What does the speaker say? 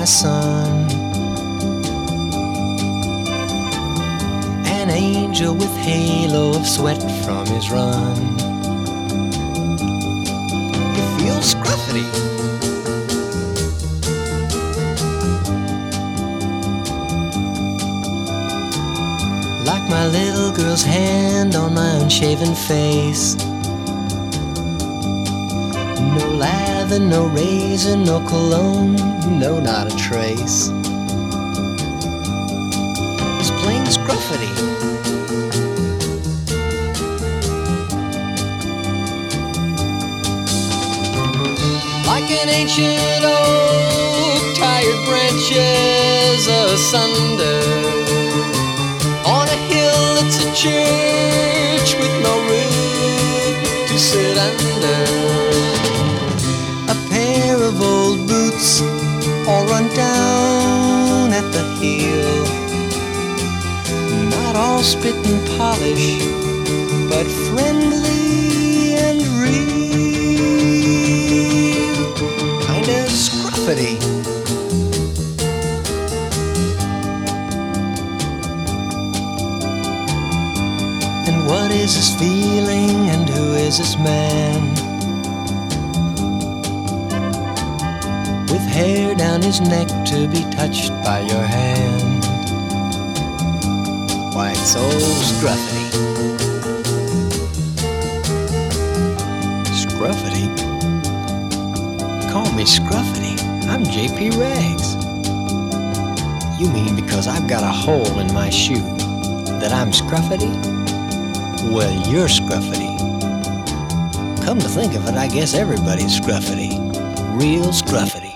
my son. An angel with halo of sweat from his run. You feel scruffity. Like my little girl's hand on my unshaven face. No lather, no razor, no cologne, no, not a trace. It's plain scruffity. Like an ancient oak, tired branches asunder. On a hill it's a church with no roof to sit under. A pair of old boots all run down at the heel. Not all spit and polish, but friendly and real. Kinda scruffity. And what is this feeling, and who is this man? With hair down his neck to be touched by your hand. Why, it's so scruffity. Scruffity? Call me scruffity. I'm J.P. Rags. You mean because I've got a hole in my shoe that I'm scruffity? Well, you're scruffity. Come to think of it, I guess everybody's scruffity. Real scruffity.